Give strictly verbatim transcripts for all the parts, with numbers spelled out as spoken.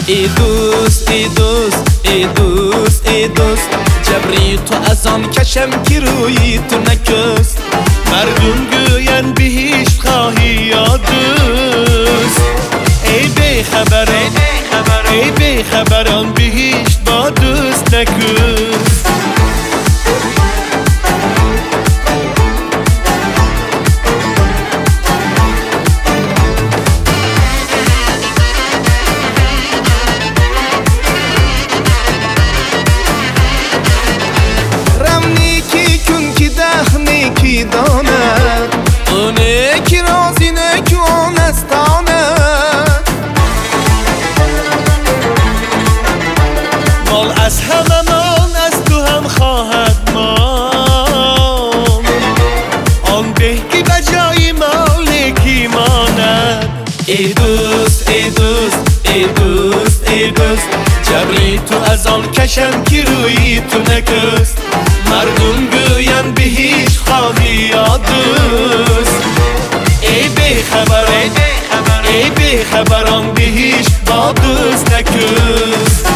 ای دوست ای دوست ای دوست ای دوست، جبری تو از آن کشم که روی تو نکست. مردم گوین به هیچ خواهی یا دوست، ای بی خبر ای بی خبران به هیچ با دوست نکست. کی داند اونه کی رازی نه که اون استاند، مال از هممان از تو هم خواهد مان، آن به که بجای مالکی ماند. ای دوست ای دوست ای دوست ای دوست، جبری تو از آن کشم که روی تو نکست. مردم گوین به هیچ خواهی یا دوست، ای بی خبر ای بی خبران به هیچ با دوست نکست.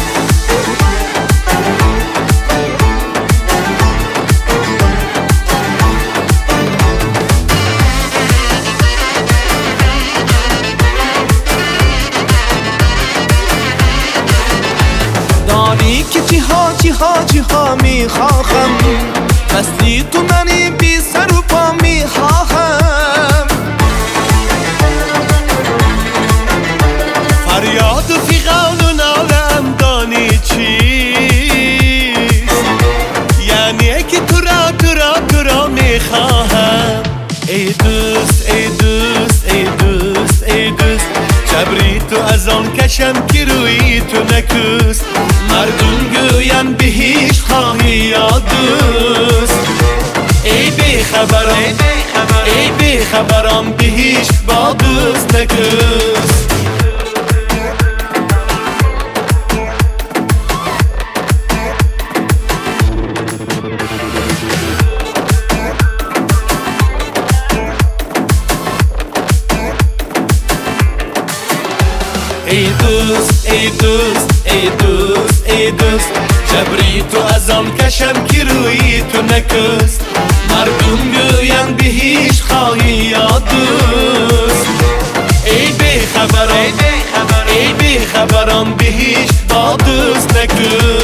دانی که چی ها چی ها چی ها می خواهم، هستی تو منی بی سر و پا می خواهم. فریاد و فیغان و نالم دانی چیست، یعنی که تو را تو را تو را می خواهم. ای دوست ای دوست ای دوست ای دوست، جبری تو از آن کشم که روی تو نکست. مردم گوین به هیچ خواهی یا دوست، ای بی خبران ای بی خبران به هیچ با دوست نکست. ای دوست ای دوست ای دوست ای دوست، جبری تو از آن کشم که روی تو نکست. مردم گوین به هیچ خواهی یا دوست، ای بی خبران ای بی خبران به هیچ با دوست نکست.